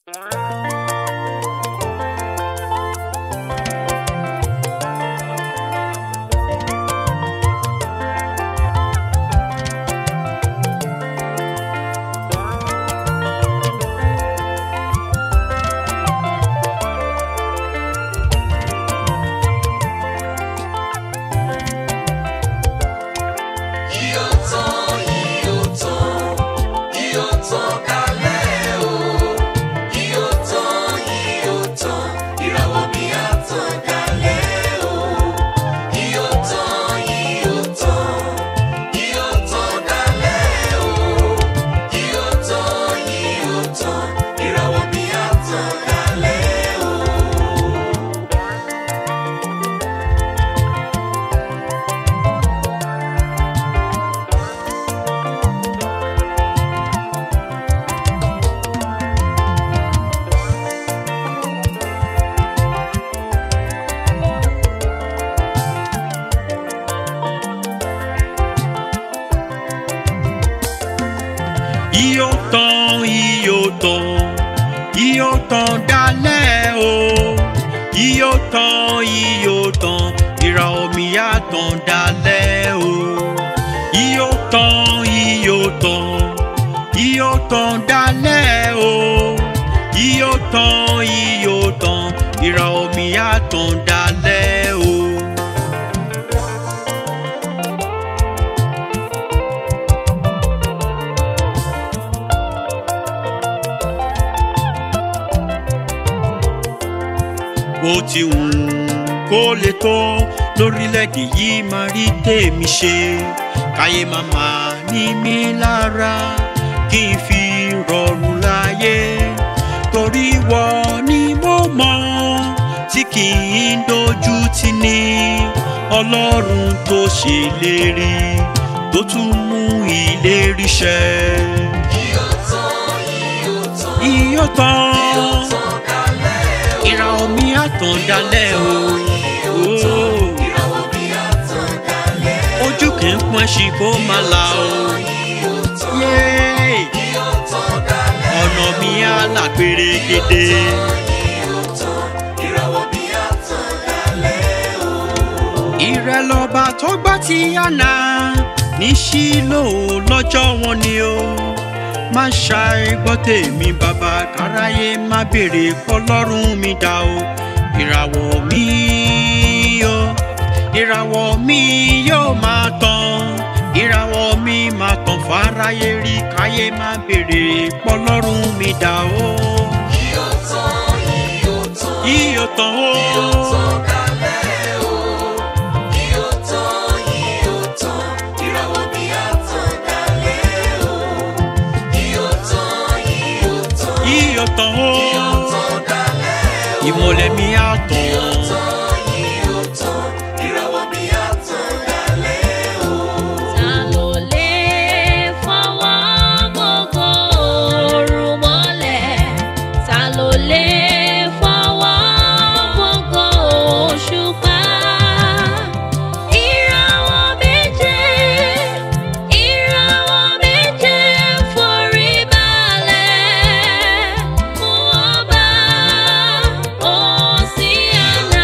Yóò tán dalẹ̀ o. Yóò tán ìràwọ̀ mi á tán dalẹ̀ o. Yóò tán dalẹ̀ o. Yóò tán ìràwọ̀ mi á tán dalẹ̀ o. Bó ti wù kó lè tó lórílẹ̀‐èdè yìí máa rí tèmi ṣe, káyé màmá ní mi lára kí n fi rọrùn láyé, torí wọ́n ni mo mọ̀ tí kì í dojú tì ní, Ọlọ́run tó ṣèlérí tó tún mú ìlérí ṣẹ. Yóò tán ìràwọ̀ mi á tán dalẹ̀ o. Ojú kì í pọ́n ṣì kó máa là o. Ọ̀nà mi á là pérégedé. Ìrẹ̀ lọ́ba tó gbà tí Hánà ní Ṣílò lọ́jọ́ wọn ni o. Má ṣàìgbọ́ tèmi bàbá, káráyé má béèrè pọ́lọ́run mi dá o. Ìràwọ̀ mi yóò máa tàn, ìràwọ̀ mi máa tàn fáráyé rí, káyé má béèrè pọ́lọ́run mi dá o. Yóò tán o. Yóò tán o. Ìmọ́lẹ̀ mi á tàn. Ta ló lè fọwọ́ gbogbo òòrùn mọ́lẹ̀? Ta ló lè fọwọ́ gbogbo òṣùpá? Ìràwọ̀ méje forí balẹ̀ fún ọba Hósíánà.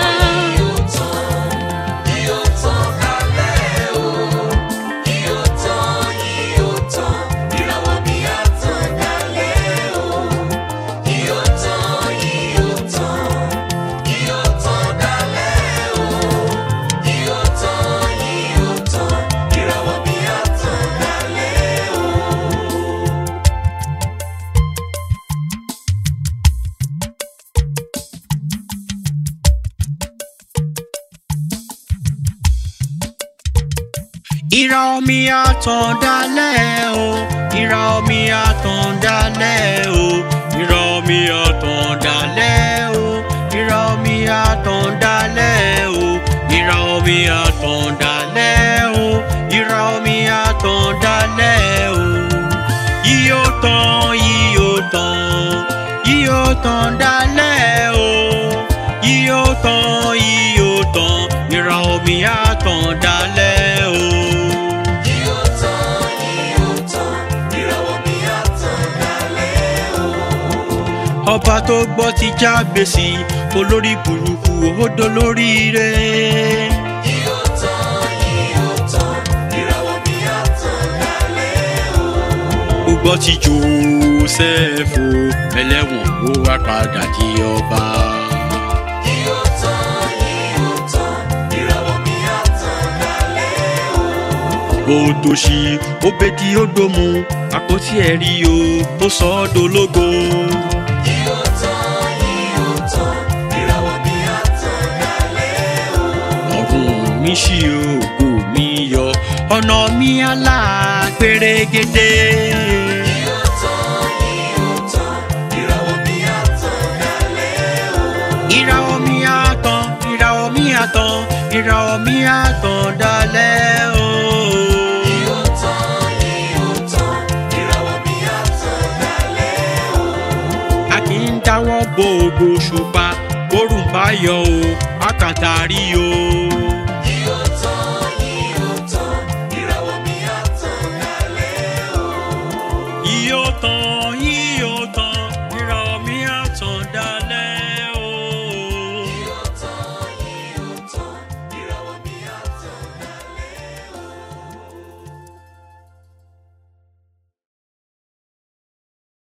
Ìràwọ̀ mi á tàn dalẹ̀ o. Ìràwọ̀ mi á tàn dalẹ̀ o. Ìràwọ̀ mi á tàn dalẹ̀ o. Ìràwọ̀ mi á tàn dalẹ̀ o. Ìràwọ̀ mi á tàn dalẹ̀ o. Ìràwọ̀ mi á tàn dalẹ̀ o. Yóò tàn dalẹ̀ o. Yóò tàn ìràwọ̀ mi á tàn dalẹ̀ o. ọba tó gbọ́ ti Jábésì olórí burúkú ó dolóríire. Yóò tán, ìràwọ̀ mi á tàn lálẹ́ o. Ó gbọ́ ti Jósẹ́fù ẹlẹ́wọ̀n ó wá padà di ọba. Yóò tán, ìràwọ̀ mi á tàn lálẹ́ o. Ó tòṣì Óbédì-Ódómù àpótí ẹ̀rí o ó sọ ọ́ dológo. Yóò tán, ìràwọ̀ mi á tàn lálẹ́ o. Ọ̀run mi ṣí ògo mi yọ ọ̀nà mi á là pérégedé. Yóò tán, ìràwọ̀ mi á tàn lálẹ́ o. Ìràwọ̀ mi á tàn, ìràwọ̀ mi á tàn, ìràwọ̀ mi á tàn dalẹ́ o. Yóò tán, ìràwọ̀ mi á tàn lálẹ́ o. A kì í dáwọ́ bo ògo òṣùpá bórùn bá yọ o, a kàn tàrí o.